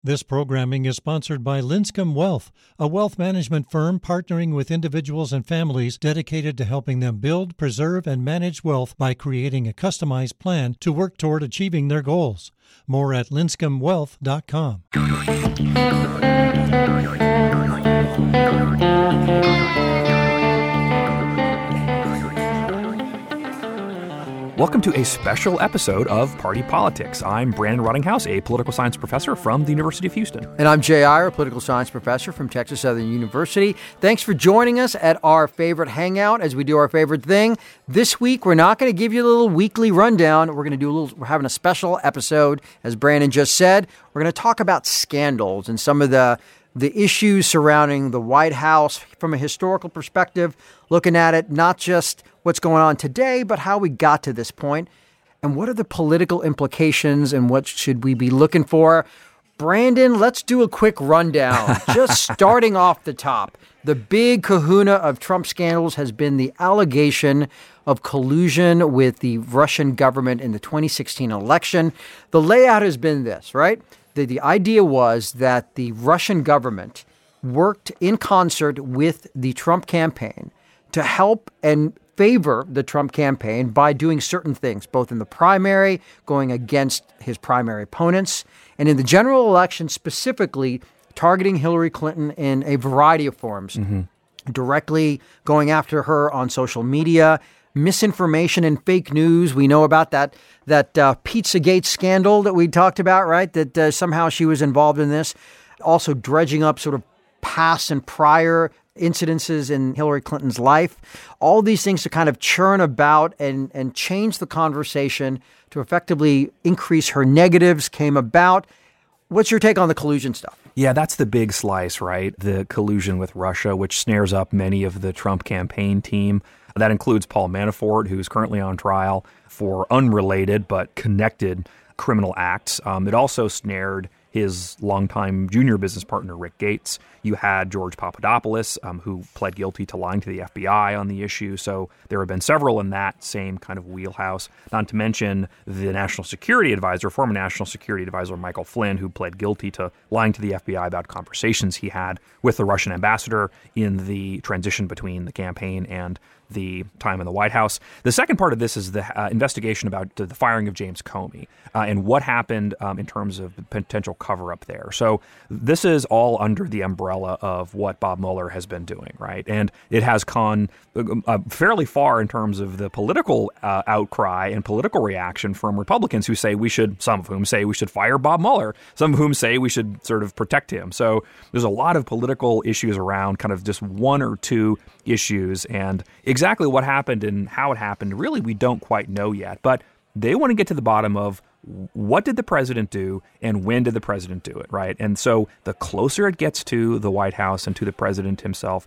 This programming is sponsored by Linscomb Wealth, a wealth management firm partnering with individuals and families dedicated to helping them build, preserve, and manage wealth by creating a customized plan to work toward achieving their goals. More at linscombwealth.com. Welcome to a special episode of Party Politics. I'm Brandon Rottinghouse, a political science professor from the University of Houston. And I'm Jay Iyer, a political science professor from Texas Southern University. Thanks for joining us at our favorite hangout as we do our favorite thing. This week, we're not going to give you a little weekly rundown. We're having a special episode, as Brandon just said. We're going to talk about scandals and some of the issues surrounding the White House from a historical perspective, looking at it, not just what's going on today, but how we got to this point, and what are the political implications and what should we be looking for. Brandon, let's do a quick rundown. Just starting off the top, the big kahuna of Trump scandals has been the allegation of collusion with the Russian government in the 2016 election. The layout has been this, right? The idea was that the Russian government worked in concert with the Trump campaign to help and favor the Trump campaign by doing certain things, both in the primary, going against his primary opponents, and in the general election specifically targeting Hillary Clinton in a variety of forms, directly going after her on social media, misinformation and fake news. We know about that Pizzagate scandal that we talked about, right? That somehow she was involved in this. Also dredging up sort of past and prior incidences in Hillary Clinton's life. All these things to kind of churn about and change the conversation to effectively increase her negatives came about. What's your take on the collusion stuff? Yeah, that's the big slice, right? The collusion with Russia, which snares up many of the Trump campaign team. That includes Paul Manafort, who's currently on trial for unrelated but connected criminal acts. It also snared his longtime junior business partner, Rick Gates. You had George Papadopoulos, who pled guilty to lying to the FBI on the issue. So there have been several in that same kind of wheelhouse. Not to mention the National Security Advisor, former National Security Advisor Michael Flynn, who pled guilty to lying to the FBI about conversations he had with the Russian ambassador in the transition between the campaign and the time in the White House. The second part of this is the investigation about the firing of James Comey and what happened in terms of potential cover-up there. So this is all under the umbrella of what Bob Mueller has been doing, right? And it has gone fairly far in terms of the political outcry and political reaction from Republicans who say some of whom say we should fire Bob Mueller, some of whom say we should sort of protect him. So there's a lot of political issues around kind of just one or two issues, and exactly what happened and how it happened, really, we don't quite know yet. But they want to get to the bottom of what did the president do and when did the president do it, right? And so the closer it gets to the White House and to the president himself,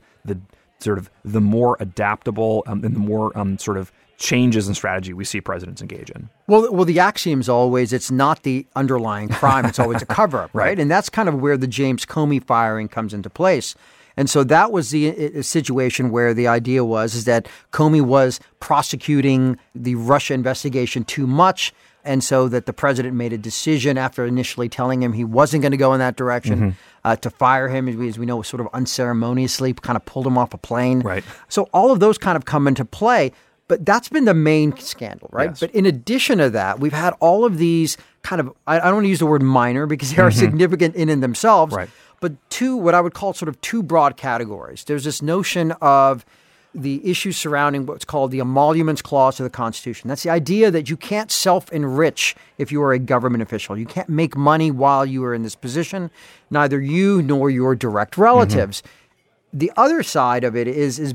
the more adaptable and the more sort of changes in strategy we see presidents engage in. Well, the axiom is always it's not the underlying crime, it's always a cover-up, right? And that's kind of where the James Comey firing comes into place. And so that was the situation where the idea is that Comey was prosecuting the Russia investigation too much, and so that the president made a decision after initially telling him he wasn't going to go in that direction to fire him, as we know, sort of unceremoniously kind of pulled him off a plane. Right. So all of those kind of come into play, but that's been the main scandal, right? Yes. But in addition to that, we've had all of these kind of, I don't want to use the word minor because they are significant in themselves, right. But what I would call sort of two broad categories. There's this notion of the issues surrounding what's called the emoluments clause of the Constitution. That's the idea that you can't self-enrich if you are a government official. You can't make money while you are in this position, neither you nor your direct relatives. The other side of it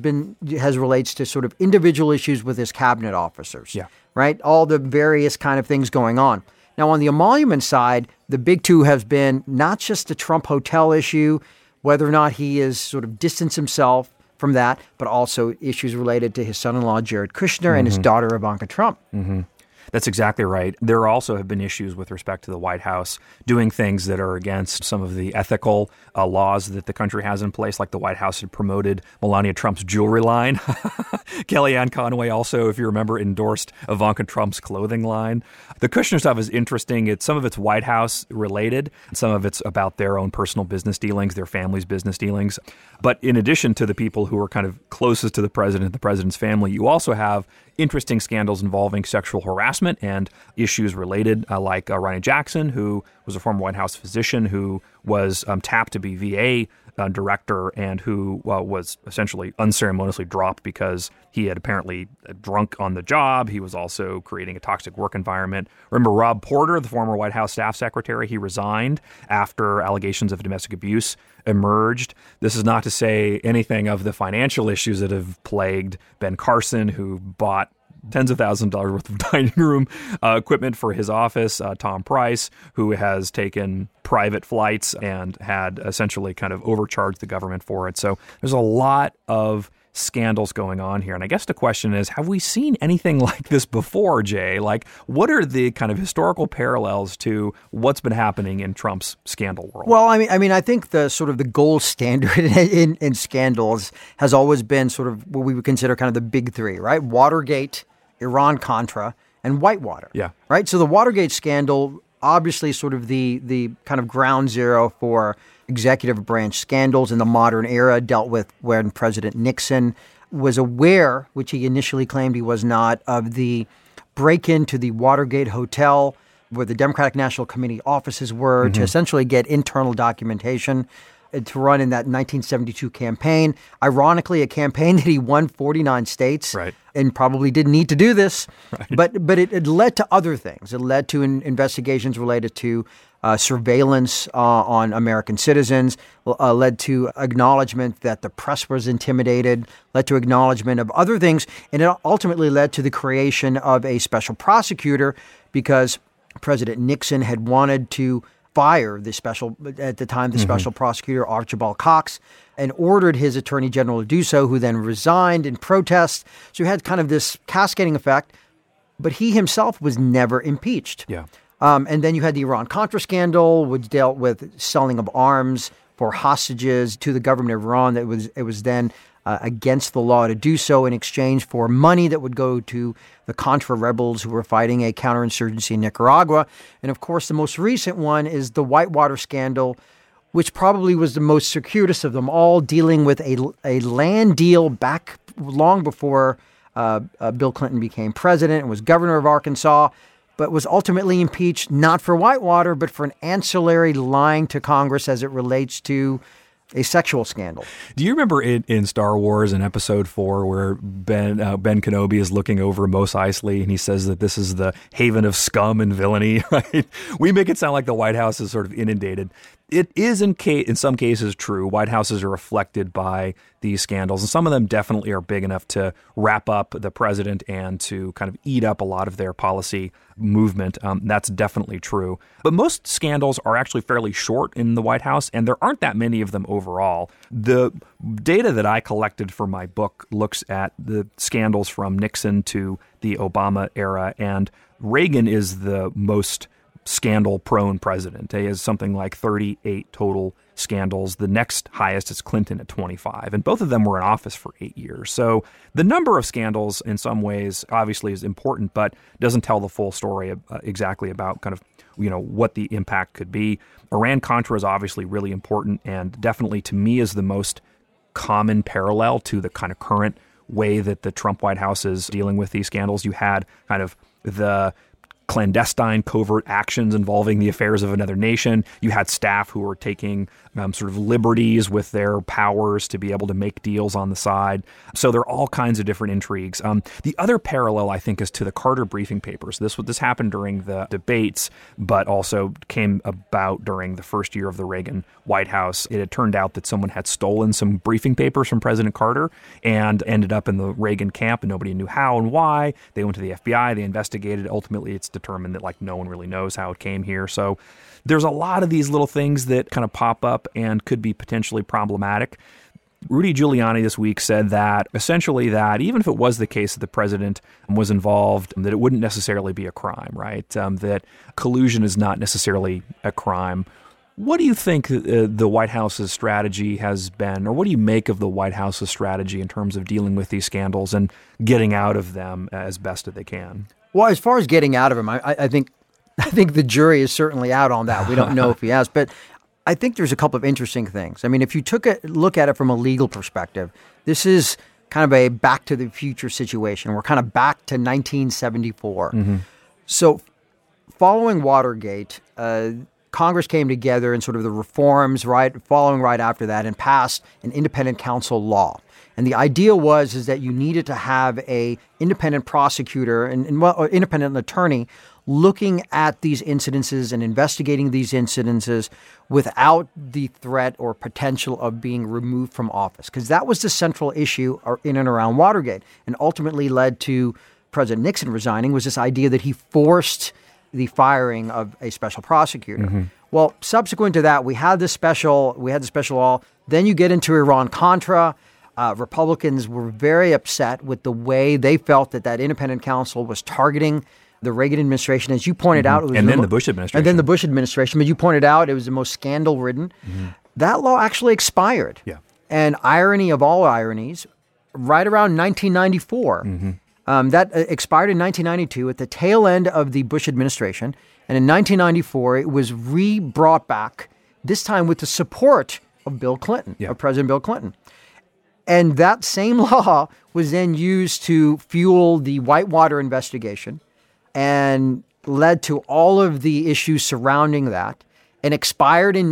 relates to sort of individual issues with his cabinet officers, right? All the various kind of things going on. Now, on the emolument side, the big two have been not just the Trump hotel issue, whether or not he has sort of distanced himself from that, but also issues related to his son-in-law, Jared Kushner, and his daughter, Ivanka Trump. That's exactly right. There also have been issues with respect to the White House doing things that are against some of the ethical laws that the country has in place, like the White House had promoted Melania Trump's jewelry line. Kellyanne Conway also, if you remember, endorsed Ivanka Trump's clothing line. The Kushner stuff is interesting. Some of it's White House related. Some of it's about their own personal business dealings, their family's business dealings. But in addition to the people who are kind of closest to the president's family, you also have interesting scandals involving sexual harassment and issues related, like Ronny Jackson, who was a former White House physician who was tapped to be VA director and who was essentially unceremoniously dropped because he had apparently drunk on the job. He was also creating a toxic work environment. Remember Rob Porter, the former White House staff secretary? He resigned after allegations of domestic abuse emerged. This is not to say anything of the financial issues that have plagued Ben Carson, who bought tens of thousands of dollars worth of dining room equipment for his office. Tom Price, who has taken private flights and had essentially kind of overcharged the government for it. So there's a lot of scandals going on here. And I guess the question is, have we seen anything like this before, Jay? Like, what are the kind of historical parallels to what's been happening in Trump's scandal world? Well, I mean, I think the sort of the gold standard in scandals has always been sort of what we would consider kind of the big three, right? Watergate, Iran-Contra, and Whitewater. Yeah. Right? So the Watergate scandal, obviously sort of the kind of ground zero for executive branch scandals in the modern era, dealt with when President Nixon was aware, which he initially claimed he was not, of the break-in to the Watergate Hotel where the Democratic National Committee offices were to essentially get internal documentation to run in that 1972 campaign. Ironically, a campaign that he won 49 states and probably didn't need to do this. Right. But it led to other things. It led to investigations related to surveillance on American citizens, led to acknowledgement that the press was intimidated, led to acknowledgement of other things, and it ultimately led to the creation of a special prosecutor because President Nixon had wanted to fire the special prosecutor, Archibald Cox, and ordered his attorney general to do so, who then resigned in protest. So you had kind of this cascading effect, but he himself was never impeached. Yeah. And then you had the Iran-Contra scandal, which dealt with selling of arms for hostages to the government of Iran. It was then against the law to do so in exchange for money that would go to the Contra rebels who were fighting a counterinsurgency in Nicaragua. And of course, the most recent one is the Whitewater scandal, which probably was the most circuitous of them all, dealing with a land deal back long before Bill Clinton became president and was governor of Arkansas, but was ultimately impeached not for Whitewater, but for an ancillary lying to Congress as it relates to a sexual scandal. Do you remember in Star Wars in Episode 4 where Ben Kenobi is looking over Mos Eisley and he says that this is the haven of scum and villainy, right? We make it sound like the White House is sort of inundated. It is in some cases true. White Houses are afflicted by these scandals, and some of them definitely are big enough to wrap up the president and to kind of eat up a lot of their policy movement. That's definitely true. But most scandals are actually fairly short in the White House, and there aren't that many of them overall. The data that I collected for my book looks at the scandals from Nixon to the Obama era, and Reagan is the most scandal-prone president. He has something like 38 total scandals. The next highest is Clinton at 25, and both of them were in office for 8 years. So the number of scandals in some ways obviously is important, but doesn't tell the full story exactly about kind of, what the impact could be. Iran-Contra is obviously really important, and definitely to me is the most common parallel to the kind of current way that the Trump White House is dealing with these scandals. You had kind of the clandestine covert actions involving the affairs of another nation. You had staff who were taking sort of liberties with their powers to be able to make deals on the side. So there are all kinds of different intrigues. The other parallel, I think, is to the Carter briefing papers. This happened during the debates, but also came about during the first year of the Reagan White House. It had turned out that someone had stolen some briefing papers from President Carter and ended up in the Reagan camp, and nobody knew how and why. They went to the FBI. They investigated. Ultimately, it's determined that no one really knows how it came here. So there's a lot of these little things that kind of pop up and could be potentially problematic. Rudy Giuliani this week said that essentially that even if it was the case that the president was involved, that it wouldn't necessarily be a crime, right? That collusion is not necessarily a crime. What do you think the White House's strategy has been, or what do you make of the White House's strategy in terms of dealing with these scandals and getting out of them as best as they can? Well, as far as getting out of them, I think the jury is certainly out on that. We don't know if he has, but I think there's a couple of interesting things. I mean, if you took a look at it from a legal perspective, this is kind of a back to the future situation. We're kind of back to 1974. Mm-hmm. So following Watergate, Congress came together and sort of the reforms, following right after that, and passed an independent counsel law. And the idea is that you needed to have a independent prosecutor and independent attorney looking at these incidences and investigating these incidences without the threat or potential of being removed from office. Because that was the central issue in and around Watergate, and ultimately led to President Nixon resigning, was this idea that he forced the firing of a special prosecutor. Mm-hmm. Well, subsequent to that, we had the special law. Then you get into Iran-Contra. Republicans were very upset with the way they felt that independent counsel was targeting the Reagan administration. As you pointed out, it was the Bush administration. But you pointed out it was the most scandal-ridden. Mm-hmm. That law actually expired. Yeah. And irony of all ironies, right around 1994, that expired in 1992 at the tail end of the Bush administration. And in 1994, it was brought back, this time with the support of Bill Clinton, of President Bill Clinton. And that same law was then used to fuel the Whitewater investigation and led to all of the issues surrounding that, and expired in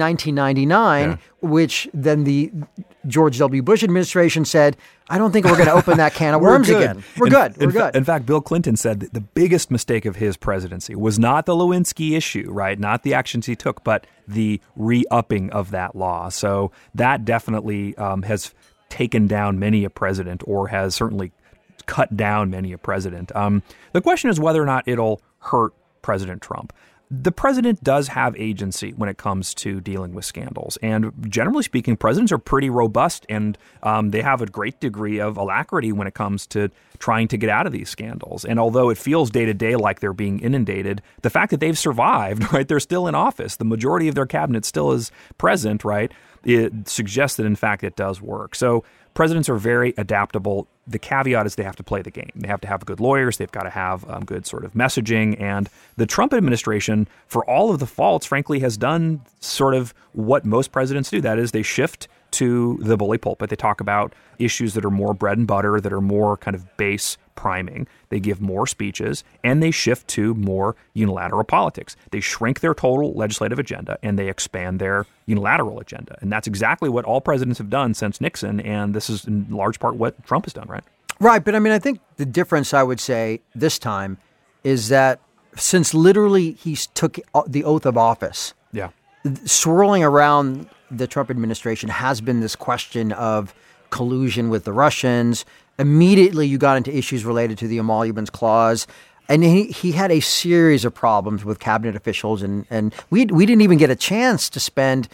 1999, which then the George W. Bush administration said, I don't think we're going to open that can of worms again. We're good. In fact, Bill Clinton said that the biggest mistake of his presidency was not the Lewinsky issue, right? Not the actions he took, but the re-upping of that law. So that definitely has taken down many a president, or has certainly cut down many a president. The question is whether or not it'll hurt President Trump. The president does have agency when it comes to dealing with scandals. And generally speaking, presidents are pretty robust, and they have a great degree of alacrity when it comes to trying to get out of these scandals. And although it feels day to day like they're being inundated, the fact that they've survived, right, they're still in office, the majority of their cabinet still is present, right, it suggests that, in fact, it does work. So presidents are very adaptable. The caveat is they have to play the game. They have to have good lawyers. They've got to have good sort of messaging. And the Trump administration, for all of the faults, frankly, has done sort of what most presidents do. That is, they shift to the bully pulpit. They talk about issues that are more bread and butter, that are more kind of base priming. They give more speeches, and they shift to more unilateral politics. They shrink their total legislative agenda, and they expand their unilateral agenda. And that's exactly what all presidents have done since Nixon, and this is in large part what Trump has done, right? Right, but I mean, I think the difference, I would say, this time is that since literally he took the oath of office, swirling around the Trump administration has been this question of collusion with the Russians. Immediately, you got into issues related to the emoluments clause. And he had a series of problems with cabinet officials. And we didn't even get a chance to spend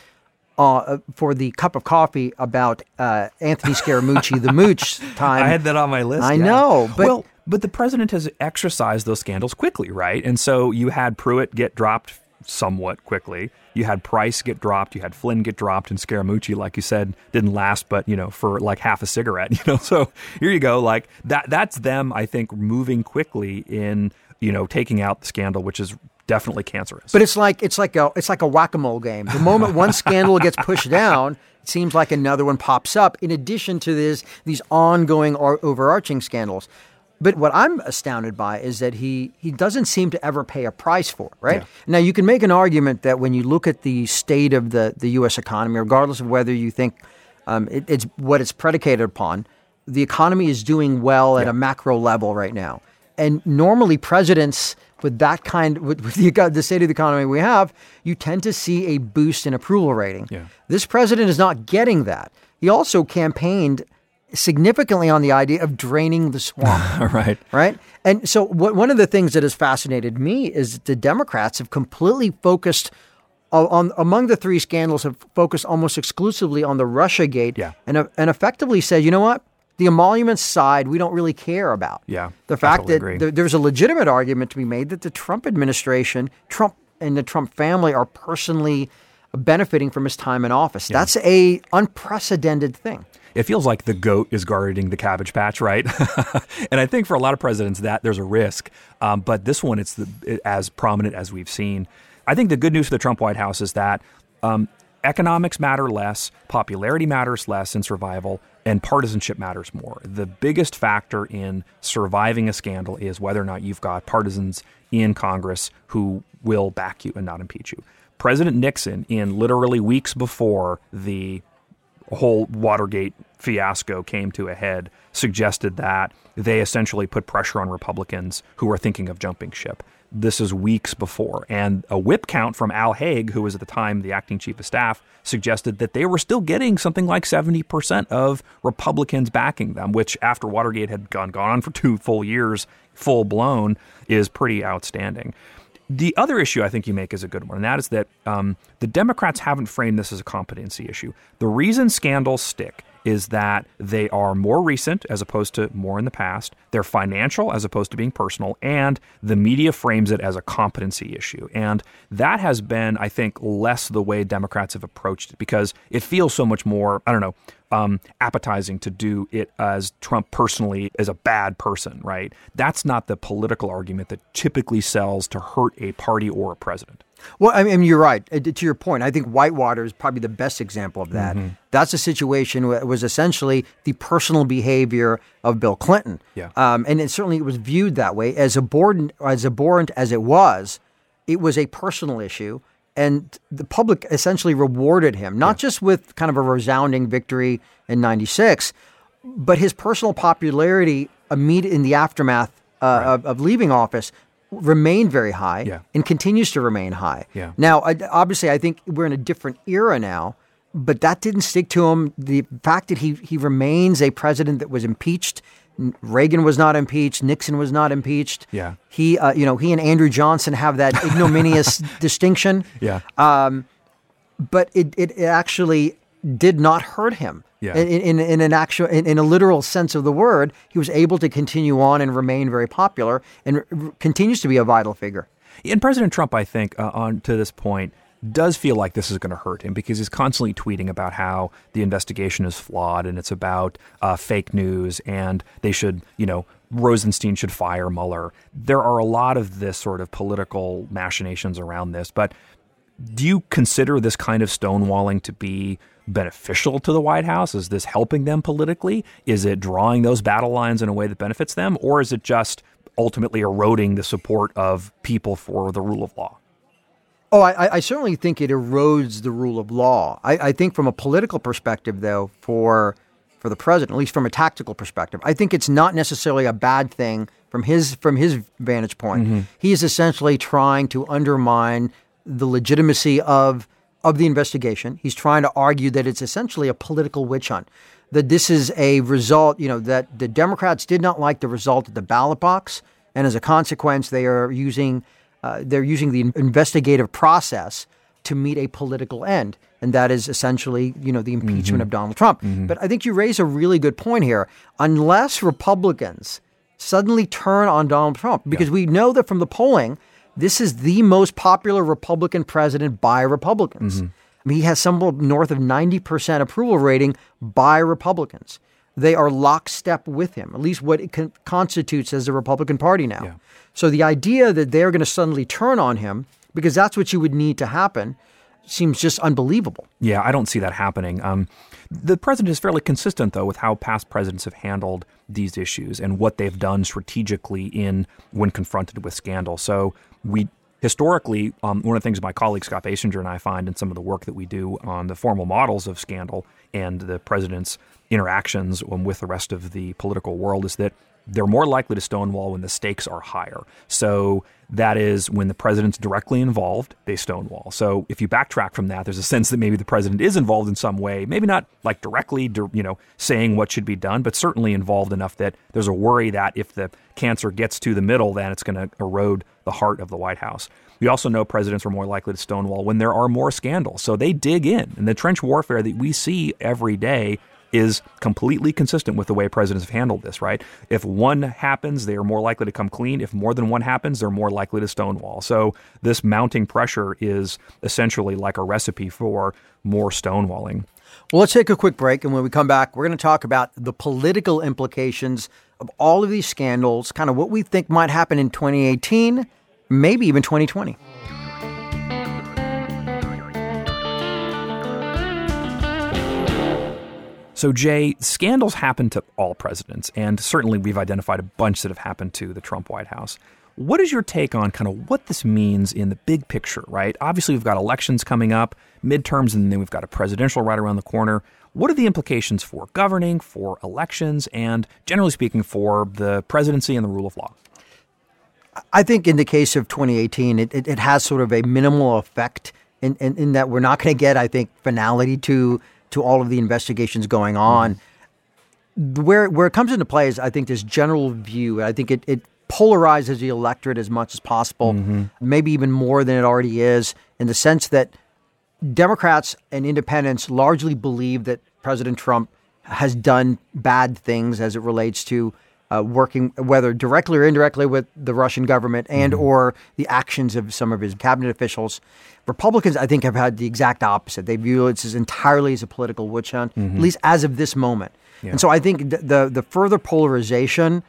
for the cup of coffee about Anthony Scaramucci, the mooch time. I had that on my list. I know. But the president has exercised those scandals quickly, right? And so you had Pruitt get dropped somewhat quickly. You had Price get dropped. You had Flynn get dropped, and Scaramucci, like you said, didn't last, but for like half a cigarette. So here you go. Like that's them, I think, moving quickly in taking out the scandal, which is definitely cancerous. But it's like a whack-a-mole game. The moment one scandal gets pushed down, it seems like another one pops up. In addition to these ongoing or overarching scandals. But what I'm astounded by is that he doesn't seem to ever pay a price for it, right? Yeah. Now, you can make an argument that when you look at the state of the U.S. economy, regardless of whether you think it's what it's predicated upon, the economy is doing well at a macro level right now. And normally presidents with that with the state of the economy we have, you tend to see a boost in approval rating. Yeah. This president is not getting that. He also campaigned significantly on the idea of draining the swamp. Right. And so one of the things that has fascinated me is the Democrats have completely focused among the three scandals have focused almost exclusively on the Russiagate and effectively said, you know what? The emoluments side, we don't really care about. Yeah, the fact that there's a legitimate argument to be made that the Trump administration, Trump and the Trump family are personally benefiting from his time in office. Yeah. That's a unprecedented thing. It feels like the goat is guarding the Cabbage Patch, right? And I think for a lot of presidents that there's a risk. But this one, it's as prominent as we've seen. I think the good news for the Trump White House is that economics matter less, popularity matters less in survival, and partisanship matters more. The biggest factor in surviving a scandal is whether or not you've got partisans in Congress who will back you and not impeach you. President Nixon, in literally weeks before the whole Watergate fiasco came to a head, suggested that they essentially put pressure on Republicans who were thinking of jumping ship. This is weeks before. And a whip count from Al Haig, who was at the time the acting chief of staff, suggested that they were still getting something like 70% of Republicans backing them, which after Watergate had gone on for 2 full years, full blown, is pretty outstanding. The other issue I think you make is a good one, and that is that the Democrats haven't framed this as a competency issue. The reason scandals stick is that they are more recent as opposed to more in the past. They're financial as opposed to being personal, and the media frames it as a competency issue. And that has been, I think, less the way Democrats have approached it because it feels so much more, appetizing to do it as Trump personally as a bad person, right? That's not the political argument that typically sells to hurt a party or a president. Well, I mean, you're right. To your point, I think Whitewater is probably the best example of that. Mm-hmm. That's a situation where it was essentially the personal behavior of Bill Clinton. Yeah. And it certainly was viewed that way. As abhorrent as it was a personal issue. And the public essentially rewarded him, not just with kind of a resounding victory in 96, but his personal popularity in the aftermath of leaving office remained very high and continues to remain high. Yeah. Now, obviously, I think we're in a different era now, but that didn't stick to him. The fact that he remains a president that was impeached. Reagan was not impeached. Nixon was not impeached. Yeah. He and Andrew Johnson have that ignominious distinction. Yeah. But it actually did not hurt him. Yeah. In a literal sense of the word, he was able to continue on and remain very popular and continues to be a vital figure. And President Trump, I think, on to this point, does feel like this is going to hurt him because he's constantly tweeting about how the investigation is flawed and it's about fake news and they should, Rosenstein should fire Mueller. There are a lot of this sort of political machinations around this, but do you consider this kind of stonewalling to be beneficial to the White House? Is this helping them politically? Is it drawing those battle lines in a way that benefits them? Or is it just ultimately eroding the support of people for the rule of law? Oh, I certainly think it erodes the rule of law. I think from a political perspective, though, for the president, at least from a tactical perspective, I think it's not necessarily a bad thing from his vantage point. Mm-hmm. He is essentially trying to undermine the legitimacy of the investigation. He's trying to argue that it's essentially a political witch hunt, that this is a result, that the Democrats did not like the result of the ballot box, and as a consequence, they are using the investigative process to meet a political end. And that is essentially, the impeachment of Donald Trump. Mm-hmm. But I think you raise a really good point here. Unless Republicans suddenly turn on Donald Trump, because we know that from the polling, this is the most popular Republican president by Republicans. Mm-hmm. I mean, he has somewhere north of 90% approval rating by Republicans. They are lockstep with him, at least what it constitutes as the Republican Party now. Yeah. So the idea that they're going to suddenly turn on him, because that's what you would need to happen, seems just unbelievable. Yeah, I don't see that happening. The president is fairly consistent, though, with how past presidents have handled these issues and what they've done strategically when confronted with scandal. So we historically, one of the things my colleague Scott Basinger and I find in some of the work that we do on the formal models of scandal and the president's interactions with the rest of the political world is that they're more likely to stonewall when the stakes are higher. So that is when the president's directly involved, they stonewall. So if you backtrack from that, there's a sense that maybe the president is involved in some way, maybe not like directly, saying what should be done, but certainly involved enough that there's a worry that if the cancer gets to the middle, then it's going to erode the heart of the White House. We also know presidents are more likely to stonewall when there are more scandals. So they dig in. And the trench warfare that we see every day is completely consistent with the way presidents have handled this, right? If one happens, they are more likely to come clean. If more than one happens, they're more likely to stonewall. So this mounting pressure is essentially like a recipe for more stonewalling. Well, let's take a quick break. And when we come back, we're going to talk about the political implications of all of these scandals, kind of what we think might happen in 2018, maybe even 2020. So, Jay, scandals happen to all presidents, and certainly we've identified a bunch that have happened to the Trump White House. What is your take on kind of what this means in the big picture, right? Obviously, we've got elections coming up, midterms, and then we've got a presidential right around the corner. What are the implications for governing, for elections, and generally speaking, for the presidency and the rule of law? I think in the case of 2018, it has sort of a minimal effect in that we're not going to get, I think, finality to all of the investigations going on. Where it comes into play is, I think, this general view. I think it polarizes the electorate as much as possible, maybe even more than it already is, in the sense that Democrats and independents largely believe that President Trump has done bad things as it relates to working, whether directly or indirectly, with the Russian government and or the actions of some of his cabinet officials. Republicans, I think, have had the exact opposite. They view it as entirely as a political witch hunt, at least as of this moment. Yeah. And so I think the further polarization,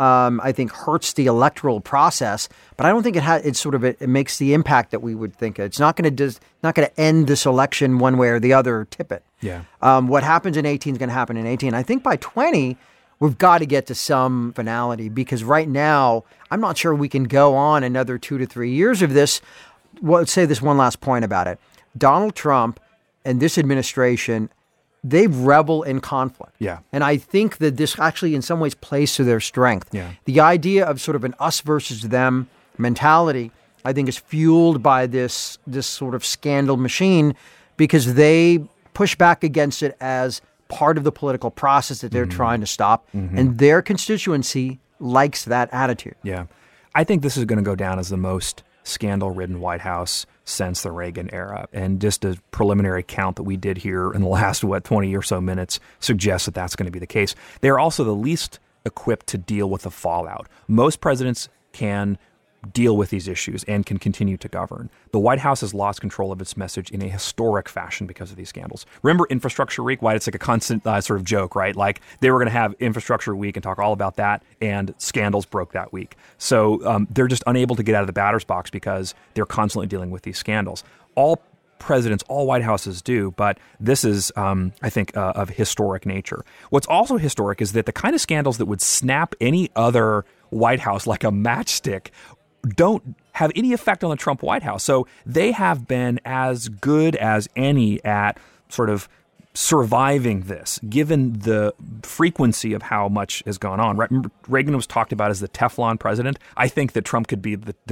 I think, hurts the electoral process. But I don't think it makes the impact that we would think. It's not going to end this election one way or the other, or tip it. Yeah. What happens in 18 is going to happen in 18. I think by 20, we've got to get to some finality, because right now, I'm not sure we can go on another 2 to 3 years of this. Well, let's say this one last point about it. Donald Trump and this administration, they revel in conflict. Yeah. And I think that this actually in some ways plays to their strength. Yeah. The idea of sort of an us versus them mentality, I think, is fueled by this sort of scandal machine, because they push back against it as part of the political process that they're trying to stop. And their constituency likes that attitude. Yeah. I think this is going to go down as the most scandal-ridden White House since the Reagan era. And just a preliminary count that we did here in the last, 20 or so minutes suggests that that's going to be the case. They're also the least equipped to deal with the fallout. Most presidents can deal with these issues and can continue to govern. The White House has lost control of its message in a historic fashion because of these scandals. Remember Infrastructure Week? Why it's like a constant sort of joke, right? Like they were going to have Infrastructure Week and talk all about that, and scandals broke that week. So they're just unable to get out of the batter's box because they're constantly dealing with these scandals. All presidents, all White Houses do, but this is, I think, of historic nature. What's also historic is that the kind of scandals that would snap any other White House like a matchstick don't have any effect on the Trump White House. So they have been as good as any at sort of surviving this, given the frequency of how much has gone on. Right? Reagan was talked about as the Teflon president. I think that Trump could be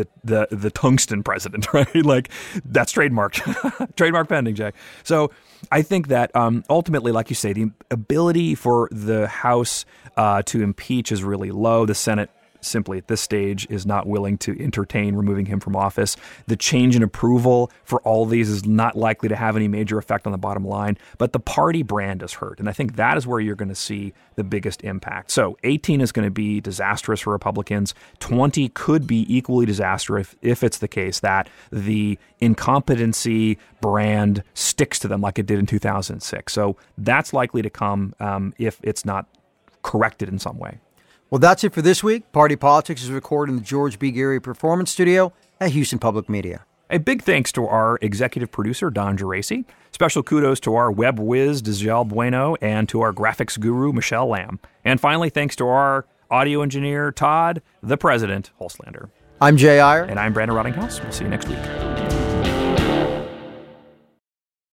the tungsten president, right? Like that's trademarked. Trademark pending, Jay. So I think that ultimately, like you say, the ability for the House to impeach is really low. The Senate simply at this stage is not willing to entertain removing him from office. The change in approval for all these is not likely to have any major effect on the bottom line, but the party brand is hurt. And I think that is where you're going to see the biggest impact. So 18 is going to be disastrous for Republicans. 20 could be equally disastrous if it's the case that the incompetency brand sticks to them like it did in 2006. So that's likely to come if it's not corrected in some way. Well, that's it for this week. Party Politics is recorded in the George B. Geary Performance Studio at Houston Public Media. A big thanks to our executive producer, Don Geraci. Special kudos to our web whiz, Dizelle Bueno, and to our graphics guru, Michelle Lamb. And finally, thanks to our audio engineer, Todd, the President, Holslander. I'm Jay Iyer. And I'm Brandon Rottinghouse. We'll see you next week.